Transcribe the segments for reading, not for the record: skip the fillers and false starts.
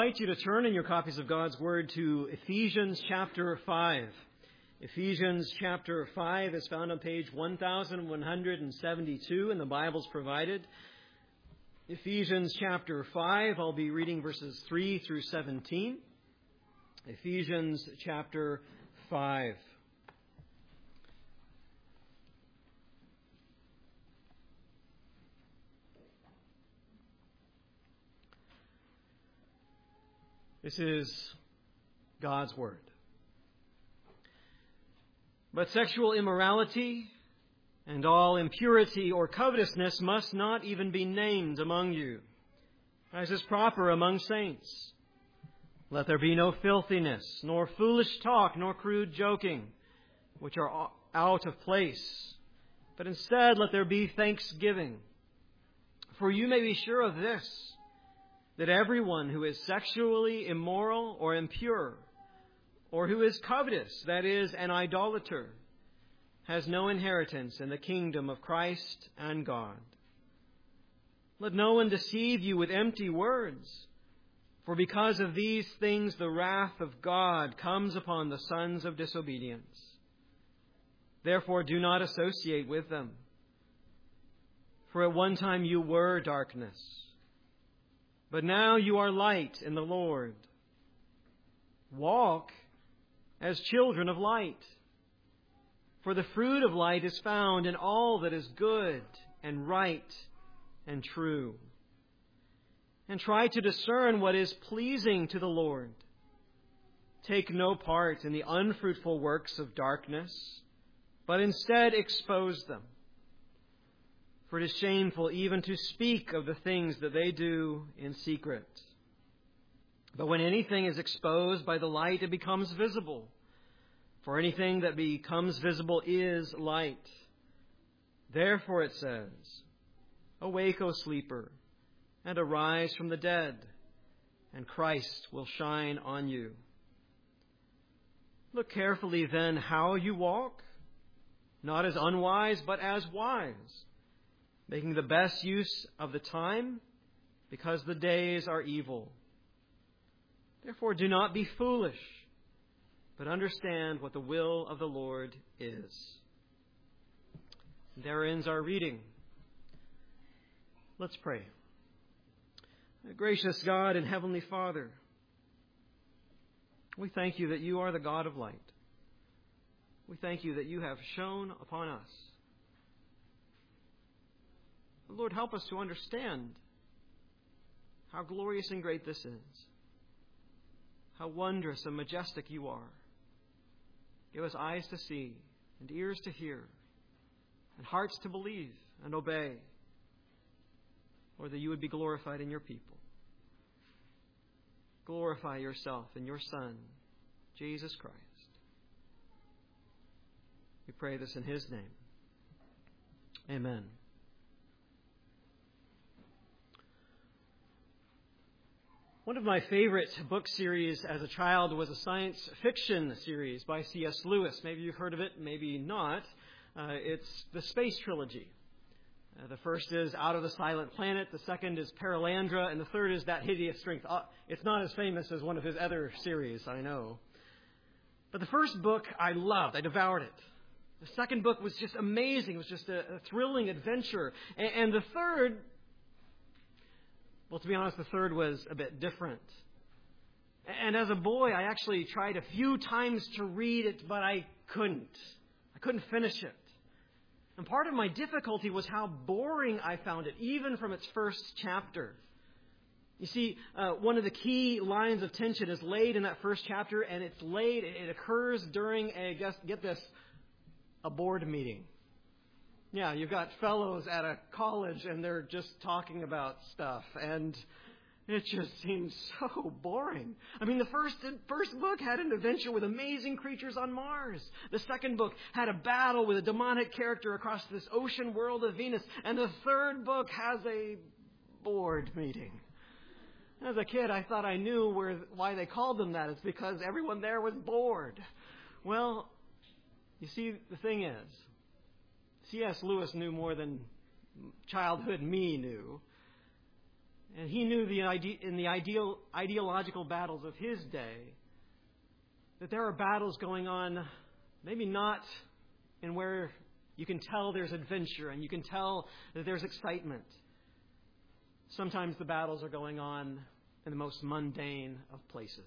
invite you to turn in your copies of God's Word to Ephesians chapter 5. Ephesians chapter 5 is found on page 1172 in the Bibles provided. Ephesians chapter 5, I'll be reading verses 3 through 17. Ephesians chapter 5. This is God's Word. But sexual immorality and all impurity or covetousness must not even be named among you, as is proper among saints. Let there be no filthiness, nor foolish talk, nor crude joking, which are out of place. But instead let there be thanksgiving. For you may be sure of this, that everyone who is sexually immoral or impure, or who is covetous, that is, an idolater, has no inheritance in the kingdom of Christ and God. Let no one deceive you with empty words, for because of these things the wrath of God comes upon the sons of disobedience. Therefore do not associate with them. For at one time you were darkness, but now you are light in the Lord. Walk as children of light. For the fruit of light is found in all that is good and right and true. And try to discern what is pleasing to the Lord. Take no part in the unfruitful works of darkness, but instead expose them. For it is shameful even to speak of the things that they do in secret. But when anything is exposed by the light, it becomes visible. For anything that becomes visible is light. Therefore it says, Awake, O sleeper, and arise from the dead, and Christ will shine on you. Look carefully then how you walk, not as unwise, but as wise, making the best use of the time, because the days are evil. Therefore do not be foolish, but understand what the will of the Lord is. There ends our reading. Let's pray. Gracious God and Heavenly Father, we thank you that you are the God of light. We thank you that you have shone upon us. Lord, help us to understand how glorious and great this is. How wondrous and majestic you are. Give us eyes to see and ears to hear and hearts to believe and obey. Lord, that you would be glorified in your people. Glorify yourself in your Son, Jesus Christ. We pray this in His name. Amen. One of my favorite book series as a child was a science fiction series by C.S. Lewis. Maybe you've heard of it, maybe not. It's the Space Trilogy. The first is Out of the Silent Planet, the second is Paralandra, and the third is That Hideous Strength. It's not as famous as one of his other series, I know. But the first book I loved. I devoured it. The second book was just amazing. It was just a thrilling adventure. And the third... Well, to be honest, the third was a bit different. And as a boy, I actually tried a few times to read it, but I couldn't. I couldn't finish it. And part of my difficulty was how boring I found it, even from its first chapter. You see, one of the key lines of tension is laid in that first chapter, and it occurs during get this, a board meeting. Yeah, you've got fellows at a college and they're just talking about stuff, and it just seems so boring. I mean, the first book had an adventure with amazing creatures on Mars. The second book had a battle with a demonic character across this ocean world of Venus. And the third book has a board meeting. As a kid, I thought I knew why they called them that. It's because everyone there was bored. Well, you see, the thing is, C.S. Lewis knew more than childhood me knew. And he knew in the ideological battles of his day that there are battles going on, maybe not in where you can tell there's adventure and you can tell that there's excitement. Sometimes the battles are going on in the most mundane of places.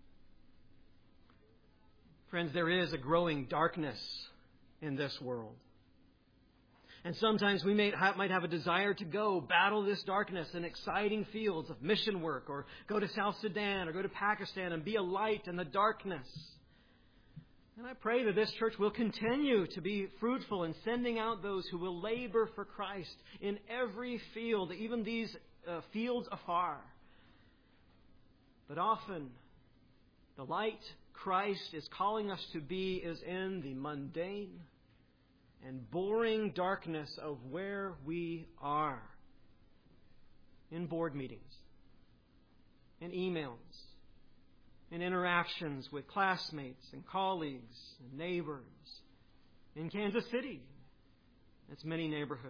Friends, there is a growing darkness in this world. And sometimes we might have a desire to go battle this darkness in exciting fields of mission work, or go to South Sudan or go to Pakistan and be a light in the darkness. And I pray that this church will continue to be fruitful in sending out those who will labor for Christ in every field, even these fields afar. But often, the light Christ is calling us to be is in the mundane and boring darkness of where we are. In board meetings, in emails, in interactions with classmates and colleagues and neighbors, in Kansas City, its many neighborhoods.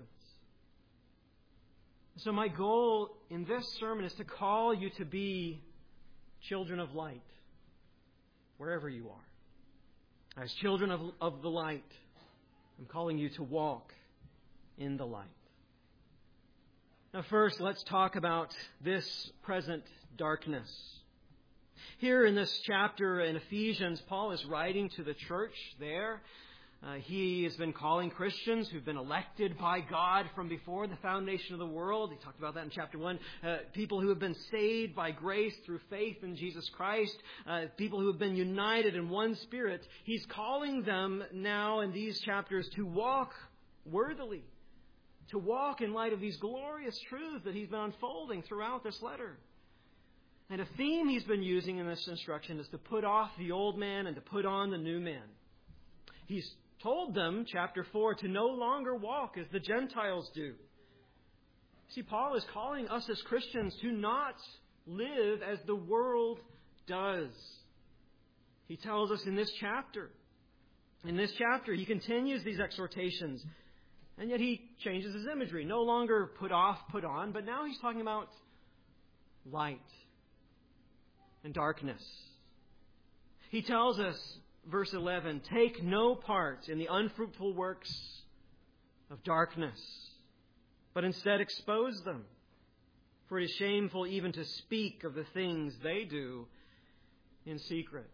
So my goal in this sermon is to call you to be children of light, wherever you are. As children of the light, I'm calling you to walk in the light. Now first, let's talk about this present darkness. Here in this chapter in Ephesians, Paul is writing to the church there. He has been calling Christians who've been elected by God from before the foundation of the world. He talked about that in chapter 1. People who have been saved by grace through faith in Jesus Christ. People who have been united in one spirit. He's calling them now in these chapters to walk worthily. To walk in light of these glorious truths that he's been unfolding throughout this letter. And a theme he's been using in this instruction is to put off the old man and to put on the new man. He's told them, chapter 4, to no longer walk as the Gentiles do. See, Paul is calling us as Christians to not live as the world does. He tells us in this chapter. In this chapter, he continues these exhortations. And yet he changes his imagery. No longer put off, put on, but now he's talking about light and darkness. He tells us, verse 11, take no part in the unfruitful works of darkness, but instead expose them. For it is shameful even to speak of the things they do in secret.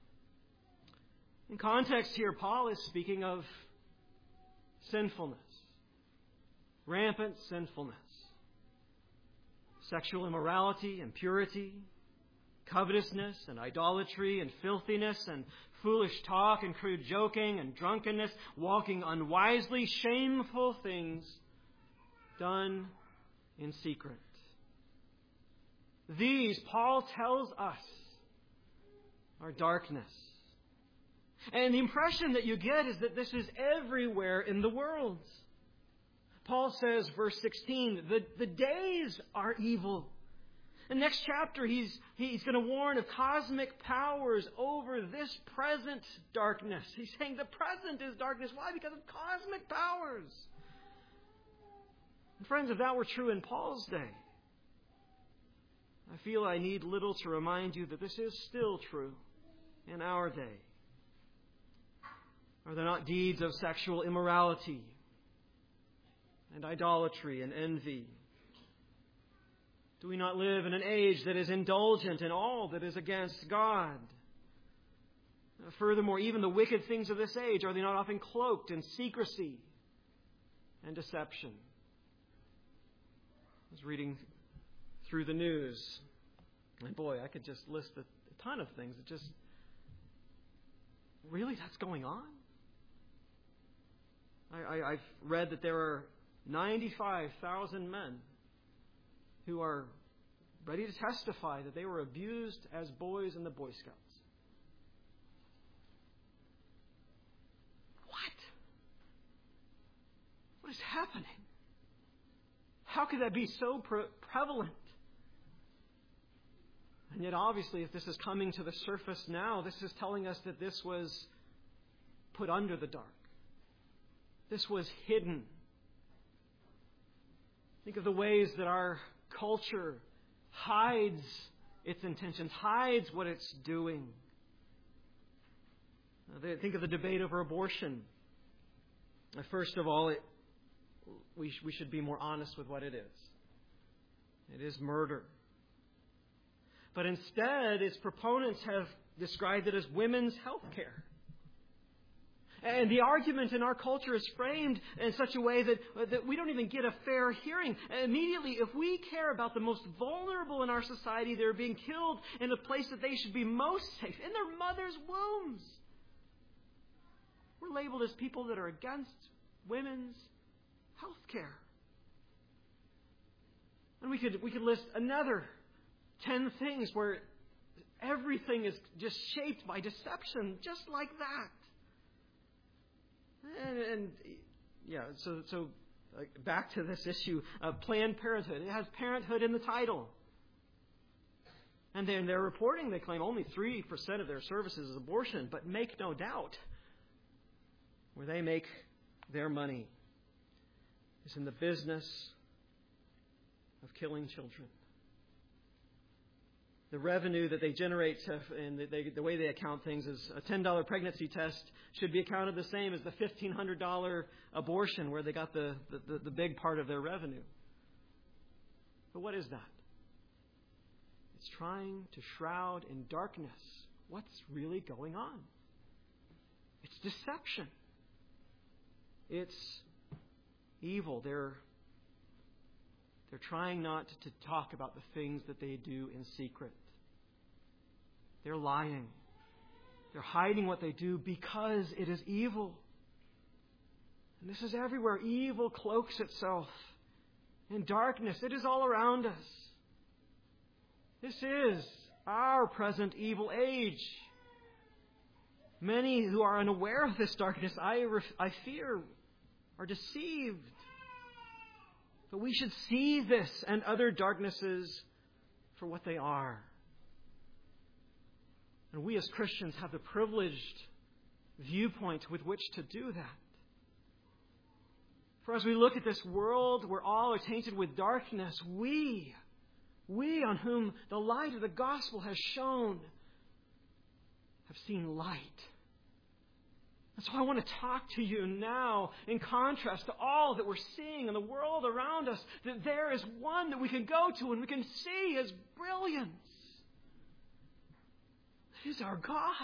In context here, Paul is speaking of sinfulness, rampant sinfulness, sexual immorality, impurity, covetousness and idolatry and filthiness and foolish talk and crude joking and drunkenness, walking unwisely, shameful things done in secret. These, Paul tells us, are darkness. And the impression that you get is that this is everywhere in the world. Paul says, verse 16, the days are evil. The next chapter, he's going to warn of cosmic powers over this present darkness. He's saying the present is darkness. Why? Because of cosmic powers. And friends, if that were true in Paul's day, I feel I need little to remind you that this is still true in our day. Are there not deeds of sexual immorality and idolatry and envy? Do we not live in an age that is indulgent in all that is against God? Furthermore, even the wicked things of this age, are they not often cloaked in secrecy and deception? I was reading through the news, and boy, I could just list a ton of things that just, really, that's going on? I've read that there are 95,000 men who are ready to testify that they were abused as boys in the Boy Scouts. What is happening? How could that be so prevalent? And yet, obviously, if this is coming to the surface now, this is telling us that this was put under the dark. This was hidden. Think of the ways that our culture hides its intentions, hides what it's doing. Think of the debate over abortion. First of all, we should be more honest with what it is. It is murder. But instead, its proponents have described it as women's health care. And the argument in our culture is framed in such a way that we don't even get a fair hearing. Immediately, if we care about the most vulnerable in our society, they're being killed in a place that they should be most safe, in their mother's wombs. We're labeled as people that are against women's health care. And we could list another 10 things where everything is just shaped by deception, just like that. So back to this issue of Planned Parenthood. It has parenthood in the title. And then they're reporting, they claim only 3% of their services is abortion, but make no doubt, where they make their money is in the business of killing children. The revenue that they generate and the way they account things is a $10 pregnancy test should be accounted the same as the $1,500 abortion where they got the big part of their revenue. But what is that? It's trying to shroud in darkness what's really going on. It's deception. It's evil. They're trying not to talk about the things that they do in secret. They're lying. They're hiding what they do because it is evil. And this is everywhere. Evil cloaks itself in darkness. It is all around us. This is our present evil age. Many who are unaware of this darkness, I fear, are deceived. But we should see this and other darknesses for what they are. And we as Christians have the privileged viewpoint with which to do that. For as we look at this world where all are tainted with darkness, we on whom the light of the gospel has shone, have seen light. And so I want to talk to you now, in contrast to all that we're seeing in the world around us, that there is one that we can go to and we can see His brilliance. It is our God.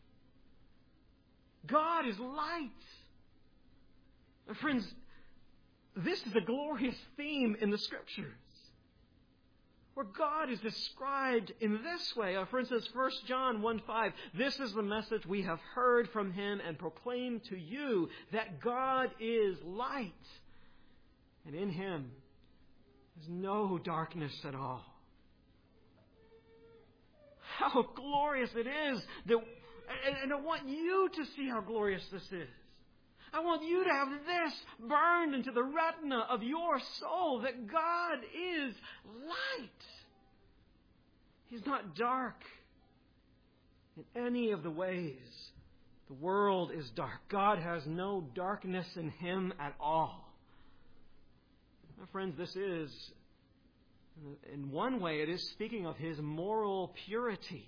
God is light. And friends, this is a glorious theme in the Scriptures, where God is described in this way. For instance, 1 John 1:5, this is the message we have heard from Him and proclaim to you, that God is light, and in Him is no darkness at all. How glorious it is that, and I want you to see how glorious this is. I want you to have this burned into the retina of your soul, that God is light. He's not dark in any of the ways the world is dark. God has no darkness in Him at all. My friends, this is, in one way, it is speaking of His moral purity.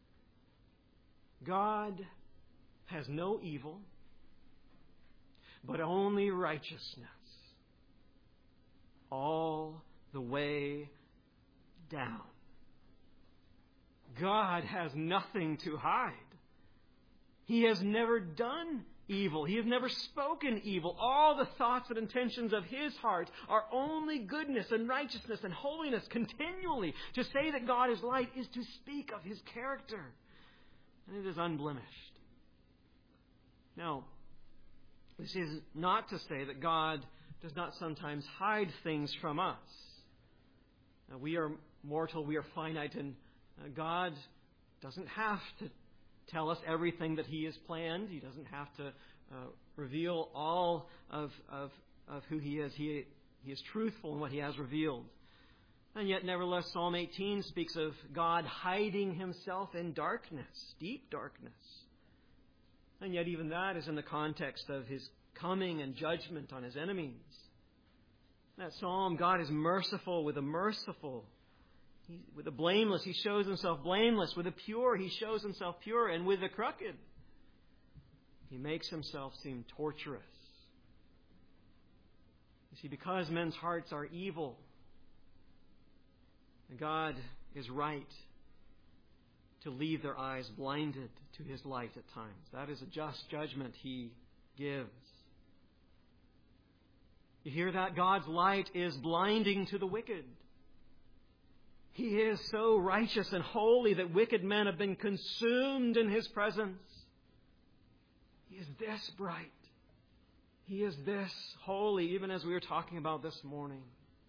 God has no evil, but only righteousness, all the way down. God has nothing to hide. He has never done evil. He has never spoken evil. All the thoughts and intentions of His heart are only goodness and righteousness and holiness continually. To say that God is light is to speak of His character, and it is unblemished. Now, this is not to say that God does not sometimes hide things from us. We are mortal, we are finite, and God doesn't have to tell us everything that He has planned. He doesn't have to reveal all of who He is. He is truthful in what He has revealed. And yet, nevertheless, Psalm 18 speaks of God hiding Himself in darkness, deep darkness. And yet even that is in the context of His coming and judgment on His enemies. That psalm, God is merciful with the merciful. With the blameless, He shows Himself blameless. With the pure, He shows Himself pure. And with the crooked, He makes Himself seem torturous. You see, because men's hearts are evil, God is right to leave their eyes blinded to His light at times. That is a just judgment He gives. You hear that? God's light is blinding to the wicked. He is so righteous and holy that wicked men have been consumed in His presence. He is this bright. He is this holy, even as we were talking about this morning.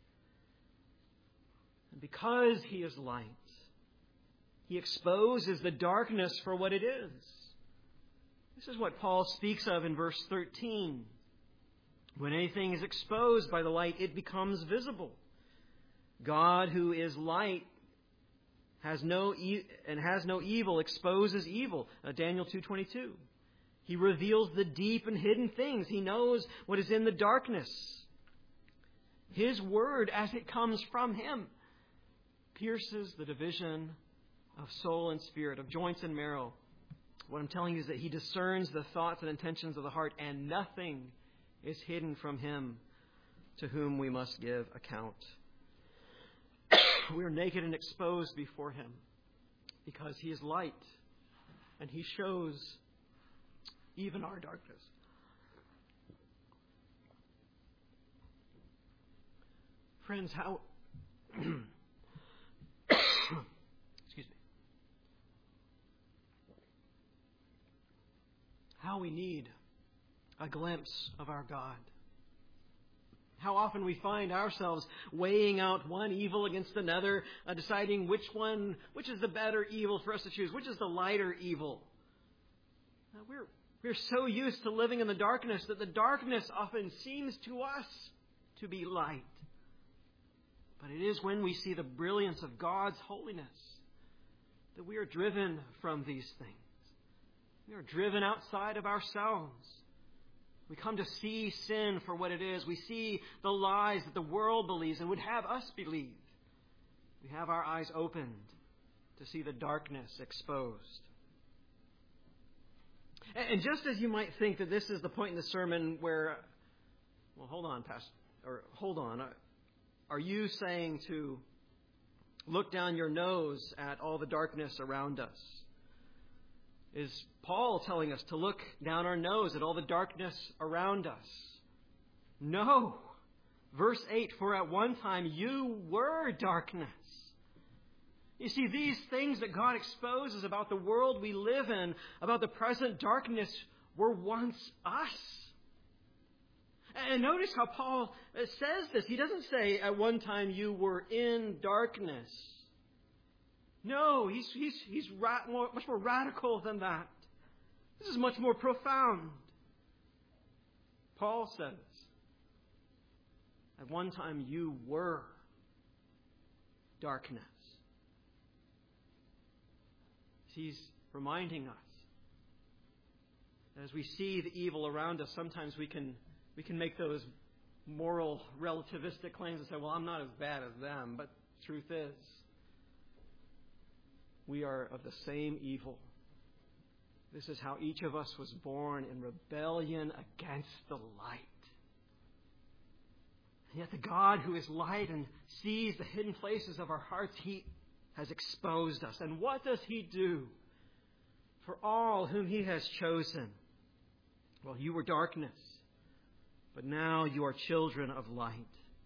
And because He is light, He exposes the darkness for what it is. This is what Paul speaks of in verse 13. When anything is exposed by the light, it becomes visible. God, who is light, has no evil, exposes evil. Daniel 2:22. He reveals the deep and hidden things. He knows what is in the darkness. His word, as it comes from Him, pierces the division of soul and spirit, of joints and marrow. What I'm telling you is that He discerns the thoughts and intentions of the heart, and nothing is hidden from Him, to whom we must give account. We are naked and exposed before Him because He is light, and He shows even our darkness. Friends, how excuse me. How we need a glimpse of our God. How often we find ourselves weighing out one evil against another, deciding which is the better evil for us to choose, which is the lighter evil. We're so used to living in the darkness that the darkness often seems to us to be light. But it is when we see the brilliance of God's holiness that we are driven from these things. We are driven outside of ourselves. We come to see sin for what it is. We see the lies that the world believes and would have us believe. We have our eyes opened to see the darkness exposed. And just as you might think that this is the point in the sermon where, well, hold on, Pastor, or hold on. Are you saying to look down your nose at all the darkness around us? Is Paul telling us to look down our nose at all the darkness around us? No. Verse 8, for at one time you were darkness. You see, these things that God exposes about the world we live in, about the present darkness, were once us. And notice how Paul says this. He doesn't say, at one time you were in darkness. No, he's much more radical than that. This is much more profound. Paul says, at one time you were darkness. He's reminding us that as we see the evil around us, sometimes we can make those moral relativistic claims and say, well, I'm not as bad as them. But the truth is, we are of the same evil. This is how each of us was born, in rebellion against the light. And yet the God who is light and sees the hidden places of our hearts, He has exposed us. And what does He do for all whom He has chosen? Well, you were darkness, but now you are children of light.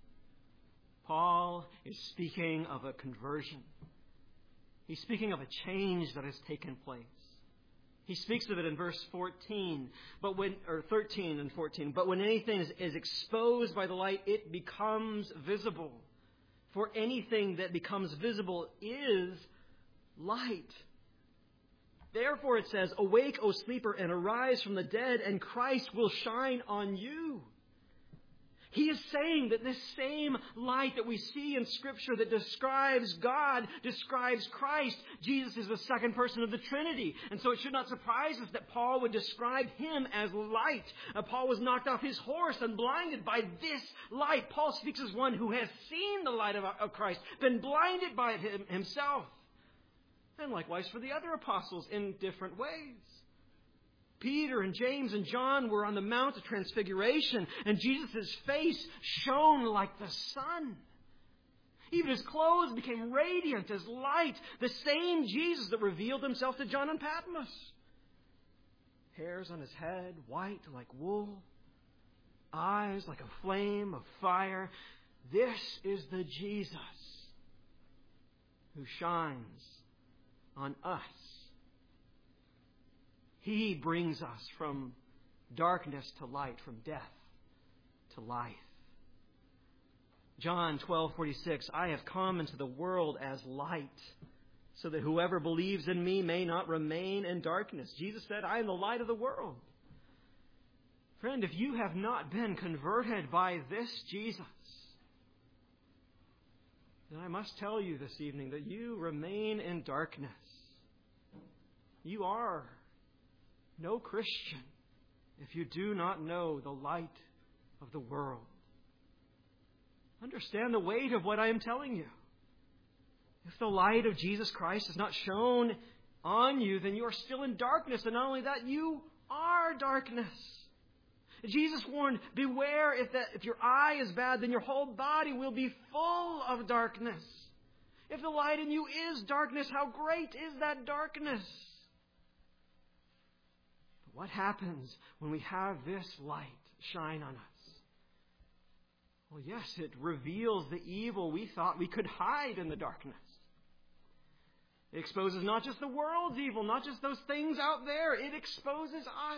Paul is speaking of a conversion. He's speaking of a change that has taken place. He speaks of it in verse 13 and 14. But when anything is exposed by the light, it becomes visible. For anything that becomes visible is light. Therefore it says, awake, O sleeper, and arise from the dead, and Christ will shine on you. He is saying that this same light that we see in Scripture that describes God, describes Christ. Jesus is the second person of the Trinity. And so it should not surprise us that Paul would describe him as light. Paul was knocked off his horse and blinded by this light. Paul speaks as one who has seen the light of Christ, been blinded by it himself. And likewise for the other apostles in different ways. Peter and James and John were on the Mount of Transfiguration, and Jesus' face shone like the sun. Even his clothes became radiant as light, the same Jesus that revealed himself to John on Patmos. Hairs on his head, white like wool, eyes like a flame of fire. This is the Jesus who shines on us. He brings us from darkness to light, from death to life. John 12:46, I have come into the world as light, so that whoever believes in me may not remain in darkness. Jesus said, I am the light of the world. Friend, if you have not been converted by this Jesus, then I must tell you this evening that you remain in darkness. You are no Christian if you do not know the light of the world. Understand the weight of what I am telling you. If the light of Jesus Christ is not shone on you, then you are still in darkness. And not only that, you are darkness. Jesus warned, beware, if your eye is bad, then your whole body will be full of darkness. If the light in you is darkness, how great is that darkness? What happens when we have this light shine on us? Well, yes, it reveals the evil we thought we could hide in the darkness. It exposes not just the world's evil, not just those things out there. It exposes us.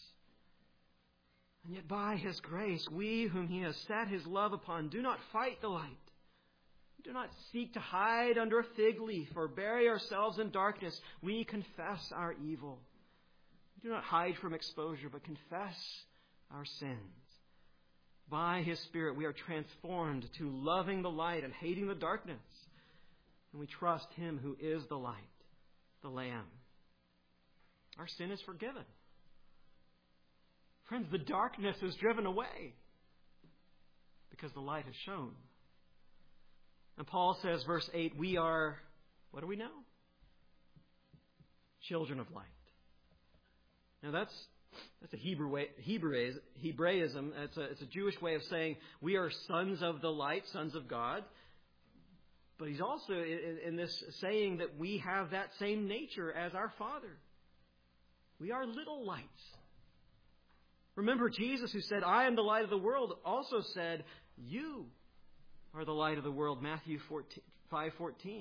And yet by His grace, we whom He has set His love upon do not fight the light. We do not seek to hide under a fig leaf or bury ourselves in darkness. We confess our evil. We do not hide from exposure, but confess our sins. By His Spirit, we are transformed to loving the light and hating the darkness. And we trust Him who is the light, the Lamb. Our sin is forgiven. Friends, the darkness is driven away because the light has shone. And Paul says, verse 8, we are, what are we now? Children of light. Now that's a Hebraism. It's a Jewish way of saying we are sons of the light, sons of God. But he's also in this saying that we have that same nature as our Father. We are little lights. Remember Jesus, who said, I am the light of the world, also said, you are the light of the world, Matthew 5:14.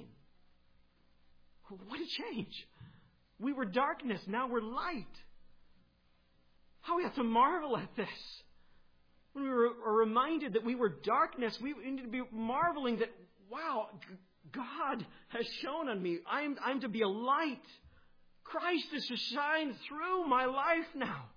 What a change. We were darkness, now we're light. How we have to marvel at this. When we are reminded that we were darkness, we need to be marveling that, wow, God has shone on me. I'm to be a light. Christ is to shine through my life now.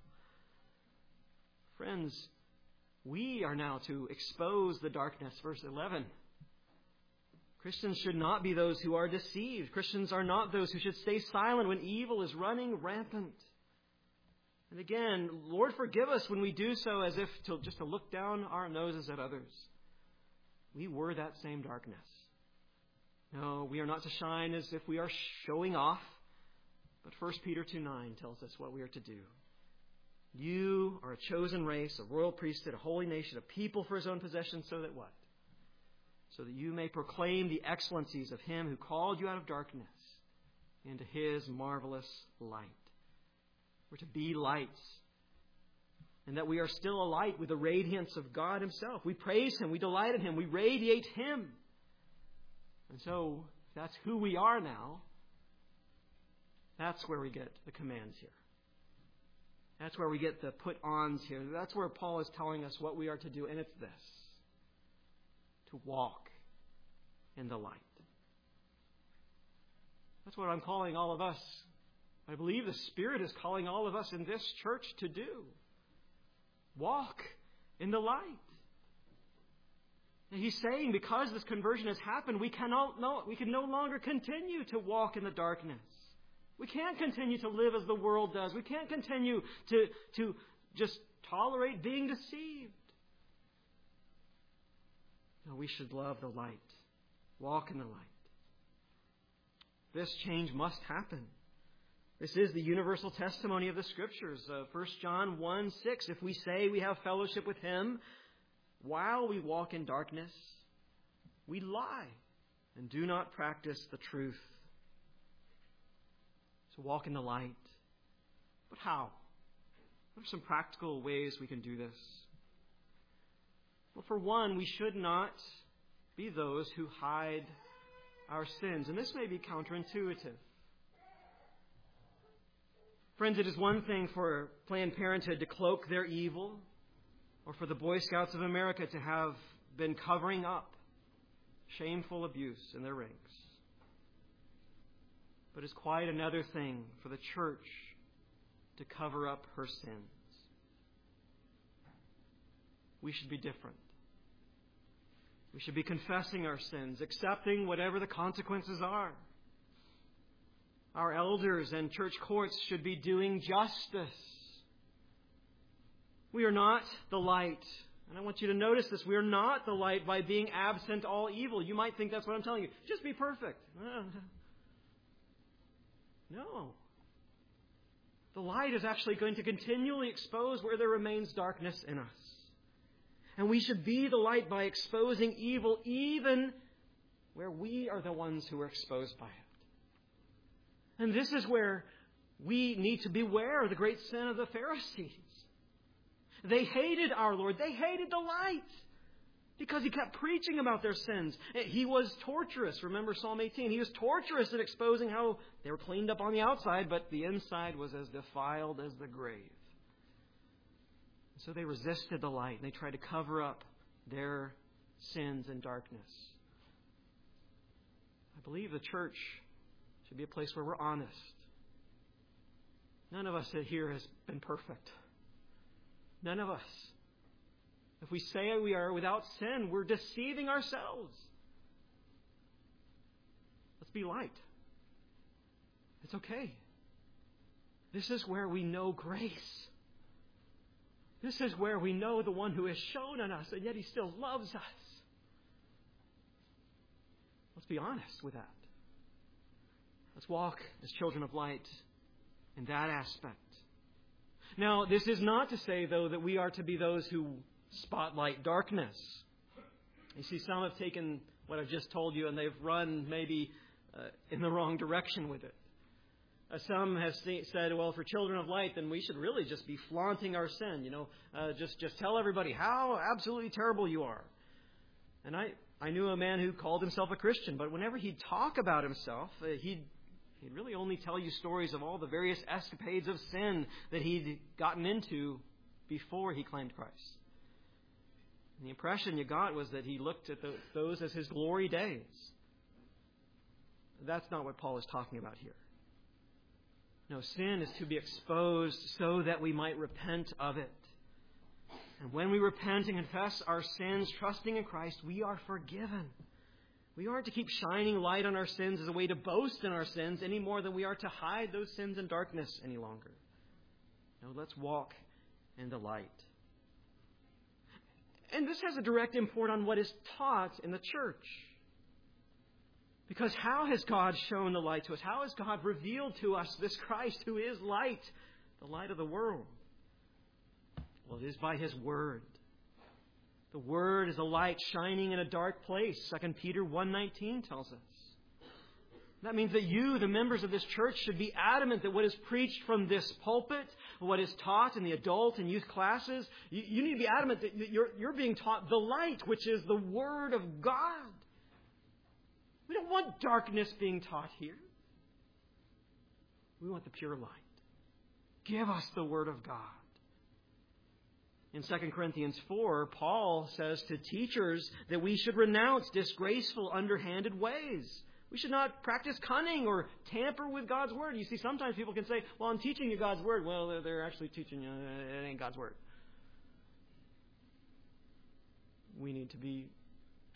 Friends, we are now to expose the darkness. Verse 11. Christians should not be those who are deceived. Christians are not those who should stay silent when evil is running rampant. And again, Lord, forgive us when we do so as if just to look down our noses at others. We were that same darkness. No, we are not to shine as if we are showing off. But 1 Peter 2:9 tells us what we are to do. You are a chosen race, a royal priesthood, a holy nation, a people for His own possession, so that what? So that you may proclaim the excellencies of Him who called you out of darkness into His marvelous light. We're to be lights. And that we are still a light with the radiance of God Himself. We praise Him. We delight in Him. We radiate Him. And so, if that's who we are now, that's where we get the commands here. That's where we get the put-ons here. That's where Paul is telling us what we are to do. And it's this. To walk in the light. That's what I'm calling all of us. I believe the Spirit is calling all of us in this church to do. Walk in the light. And he's saying because this conversion has happened, we can no longer continue to walk in the darkness. We can't continue to live as the world does. We can't continue to just tolerate being deceived. No, we should love the light. Walk in the light. This change must happen. This is the universal testimony of the Scriptures. 1 John 1:6, if we say we have fellowship with Him while we walk in darkness, we lie and do not practice the truth. So walk in the light. But how? What are some practical ways we can do this? Well, for one, we should not be those who hide our sins. And this may be counterintuitive. Friends, it is one thing for Planned Parenthood to cloak their evil, or for the Boy Scouts of America to have been covering up shameful abuse in their ranks. But it's quite another thing for the church to cover up her sins. We should be different. We should be confessing our sins, accepting whatever the consequences are. Our elders and church courts should be doing justice. We are not the light. And I want you to notice this. We are not the light by being absent all evil. You might think that's what I'm telling you. Just be perfect. No. The light is actually going to continually expose where there remains darkness in us. And we should be the light by exposing evil even where we are the ones who are exposed by it. And this is where we need to beware of the great sin of the Pharisees. They hated our Lord. They hated the light because He kept preaching about their sins. He was torturous. Remember Psalm 18. He was torturous at exposing how they were cleaned up on the outside, but the inside was as defiled as the grave. So they resisted the light, and they tried to cover up their sins and darkness. I believe the church should be a place where we're honest. None of us here has been perfect. None of us. If we say we are without sin, we're deceiving ourselves. Let's be light. It's okay. This is where we know grace. This is where we know the one who has shown on us, and yet He still loves us. Let's be honest with that. Let's walk as children of light in that aspect. Now, this is not to say, though, that we are to be those who spotlight darkness. You see, some have taken what I've just told you and they've run maybe in the wrong direction with it. Some have said, well, for children of light, then we should really just be flaunting our sin. Just tell everybody how absolutely terrible you are. And I knew a man who called himself a Christian, but whenever he'd talk about himself, he'd really only tell you stories of all the various escapades of sin that he'd gotten into before he claimed Christ. And the impression you got was that he looked at those as his glory days. That's not what Paul is talking about here. No, sin is to be exposed so that we might repent of it. And when we repent and confess our sins, trusting in Christ, we are forgiven. We aren't to keep shining light on our sins as a way to boast in our sins any more than we are to hide those sins in darkness any longer. No, let's walk in the light. And this has a direct import on what is taught in the church. Because how has God shown the light to us? How has God revealed to us this Christ who is light, the light of the world? Well, it is by His Word. The Word is a light shining in a dark place. 2 Peter 1:19 tells us. That means that you, the members of this church, should be adamant that what is preached from this pulpit, what is taught in the adult and youth classes, you need to be adamant that you're being taught the light, which is the Word of God. We don't want darkness being taught here. We want the pure light. Give us the Word of God. In 2 Corinthians 4, Paul says to teachers that we should renounce disgraceful, underhanded ways. We should not practice cunning or tamper with God's Word. You see, sometimes people can say, well, I'm teaching you God's Word. Well, they're actually teaching you it ain't God's Word. We need to be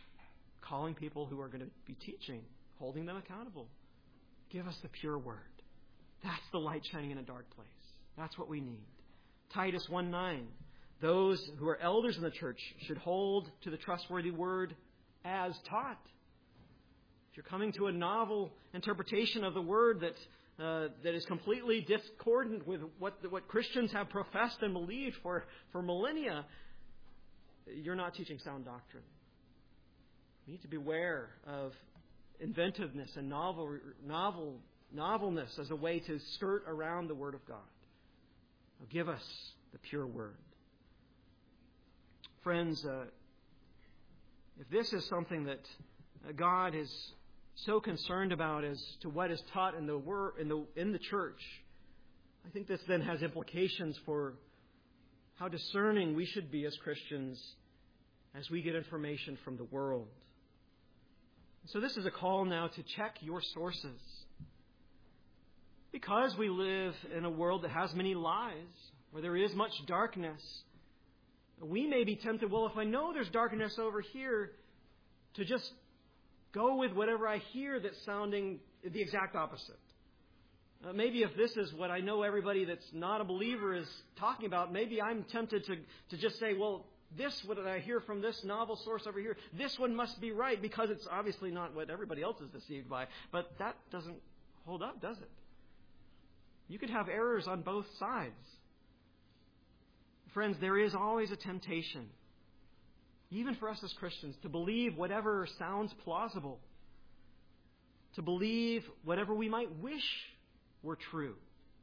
calling people who are going to be teaching, holding them accountable. Give us the pure word. That's the light shining in a dark place. That's what we need. Titus 1:9. Those who are elders in the church should hold to the trustworthy word as taught. If you're coming to a novel interpretation of the word that is completely discordant with what Christians have professed and believed for millennia, you're not teaching sound doctrine. We need to beware of inventiveness and novelness as a way to skirt around the Word of God. Now, give us the pure Word. Friends, if this is something that God is so concerned about as to what is taught in the church, I think this then has implications for how discerning we should be as Christians as we get information from the world. So this is a call now to check your sources. Because we live in a world that has many lies, where there is much darkness, we may be tempted, well, if I know there's darkness over here, to just go with whatever I hear that's sounding the exact opposite. Maybe if this is what I know everybody that's not a believer is talking about, maybe I'm tempted to just say, well, this, what I hear from this novel source over here, this one must be right because it's obviously not what everybody else is deceived by. But that doesn't hold up, does it? You could have errors on both sides. Friends, there is always a temptation, even for us as Christians, to believe whatever sounds plausible, to believe whatever we might wish were true.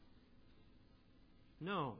No.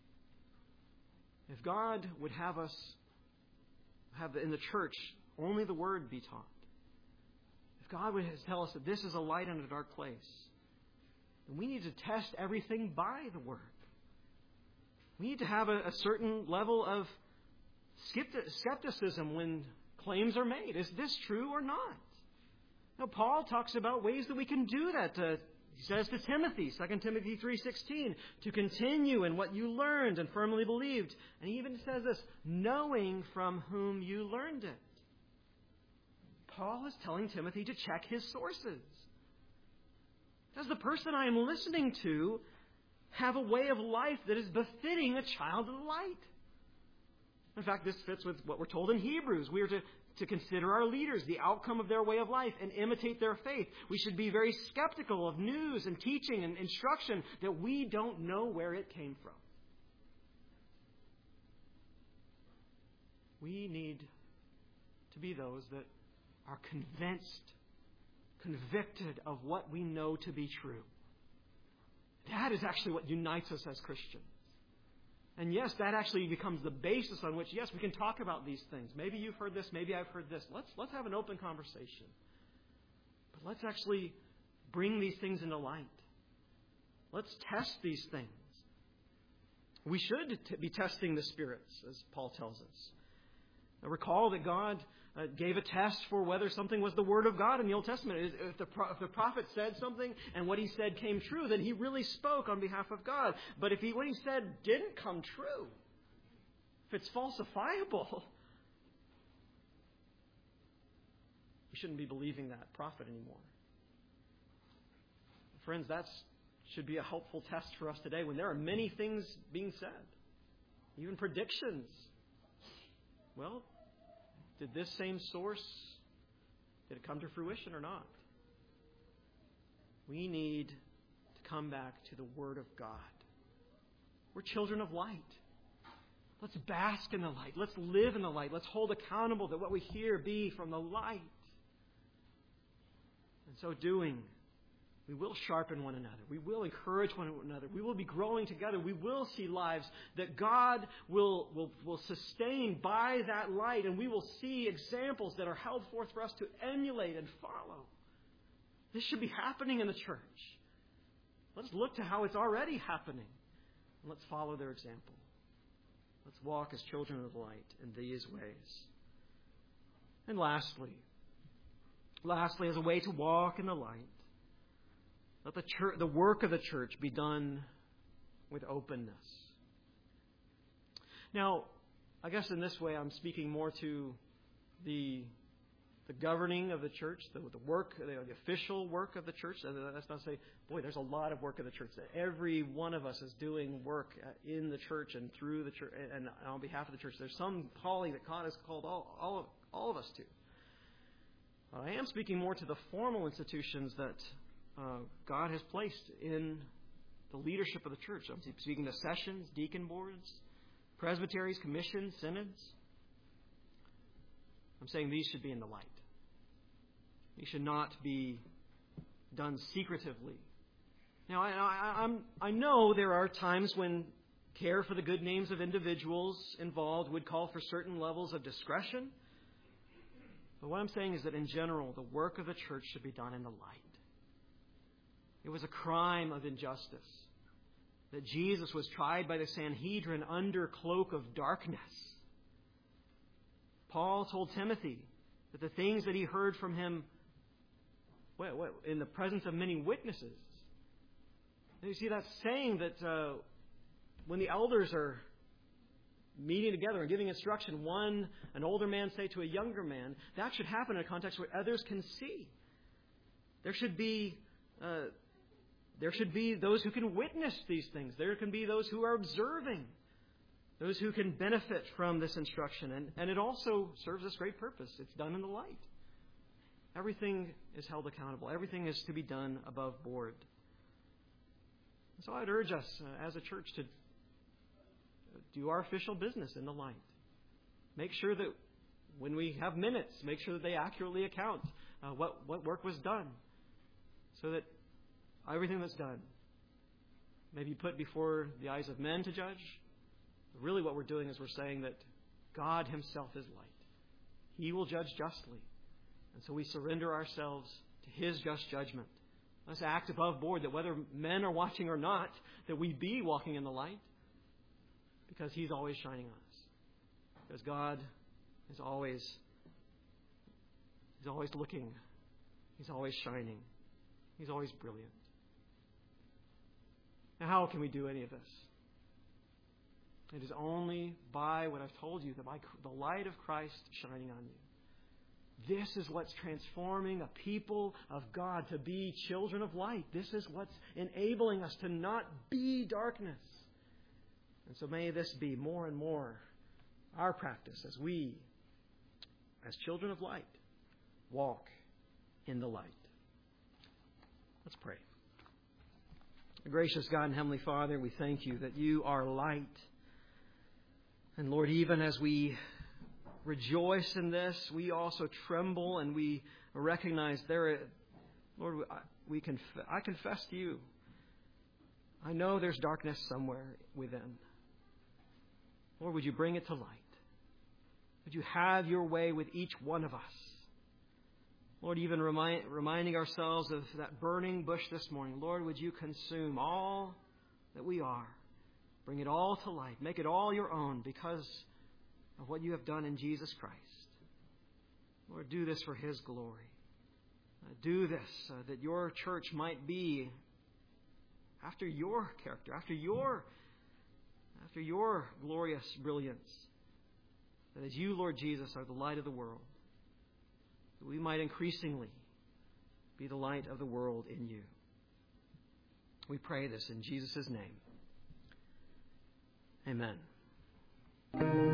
If God would have us have in the church only the Word be taught, if God would tell us that this is a light in a dark place, then we need to test everything by the Word. We need to have a certain level of skepticism when claims are made. Is this true or not? Now, Paul talks about ways that we can do that. He says to Timothy, 2 Timothy 3:16, to continue in what you learned and firmly believed. And he even says this, knowing from whom you learned it. Paul is telling Timothy to check his sources. Does the person I am listening to have a way of life that is befitting a child of the light? In fact, this fits with what we're told in Hebrews. We are to consider our leaders, the outcome of their way of life, and imitate their faith. We should be very skeptical of news and teaching and instruction that we don't know where it came from. We need to be those that are convicted of what we know to be true. That is actually what unites us as Christians. And yes, that actually becomes the basis on which, yes, we can talk about these things. Maybe you've heard this, maybe I've heard this. Let's have an open conversation. But let's actually bring these things into light. Let's test these things. We should be testing the spirits, as Paul tells us. Now, recall that God gave a test for whether something was the Word of God in the Old Testament. If the prophet said something and what he said came true, then he really spoke on behalf of God. But if what he said didn't come true, if it's falsifiable, we shouldn't be believing that prophet anymore. Friends, that should be a helpful test for us today when there are many things being said, even predictions. Well, did this same source, did it come to fruition or not? We need to come back to the Word of God. We're children of light. Let's bask in the light. Let's live in the light. Let's hold accountable that what we hear be from the light. In so doing, we will sharpen one another. We will encourage one another. We will be growing together. We will see lives that God will sustain by that light. And we will see examples that are held forth for us to emulate and follow. This should be happening in the church. Let's look to how it's already happening. And let's follow their example. Let's walk as children of the light in these ways. And lastly, as a way to walk in the light, let the work of the church be done with openness. Now, I guess in this way I'm speaking more to the the governing of the church, the work, the official work of the church. That's not to say, boy, there's a lot of work in the church. Every one of us is doing work in the church and through the church and on behalf of the church. There's some calling that God has called all of us to. I am speaking more to the formal institutions that God has placed in the leadership of the church. I'm speaking to sessions, deacon boards, presbyteries, commissions, synods. I'm saying these should be in the light. These should not be done secretively. Now, I know there are times when care for the good names of individuals involved would call for certain levels of discretion. But what I'm saying is that in general, the work of the church should be done in the light. It was a crime of injustice that Jesus was tried by the Sanhedrin under cloak of darkness. Paul told Timothy that the things that he heard from him in the presence of many witnesses. And you see, that's saying that when the elders are meeting together and giving instruction, an older man say to a younger man, that should happen in a context where others can see. There should be those who can witness these things. There can be those who are observing, those who can benefit from this instruction. And it also serves this great purpose. It's done in the light. Everything is held accountable. Everything is to be done above board. So I'd urge us as a church to do our official business in the light. Make sure that when we have minutes, make sure that they accurately account what work was done, so that everything that's done may be put before the eyes of men to judge. Really what we're doing is we're saying that God Himself is light. He will judge justly. And so we surrender ourselves to His just judgment. Let's act above board that whether men are watching or not, that we be walking in the light, because He's always shining on us. Because God is always looking. He's always shining. He's always brilliant. Now, how can we do any of this? It is only by what I've told you, by the light of Christ shining on you. This is what's transforming a people of God to be children of light. This is what's enabling us to not be darkness. And so may this be more and more our practice as we, as children of light, walk in the light. Let's pray. Gracious God and Heavenly Father, we thank You that You are light. And Lord, even as we rejoice in this, we also tremble and we recognize Lord, I confess to You, I know there's darkness somewhere within. Lord, would You bring it to light? Would You have Your way with each one of us? Lord, even reminding ourselves of that burning bush this morning. Lord, would You consume all that we are? Bring it all to light. Make it all Your own because of what You have done in Jesus Christ. Lord, do this for His glory. Do this that Your church might be after Your character, after Your glorious brilliance. That as You, Lord Jesus, are the light of the world, that we might increasingly be the light of the world in You. We pray this in Jesus' name. Amen.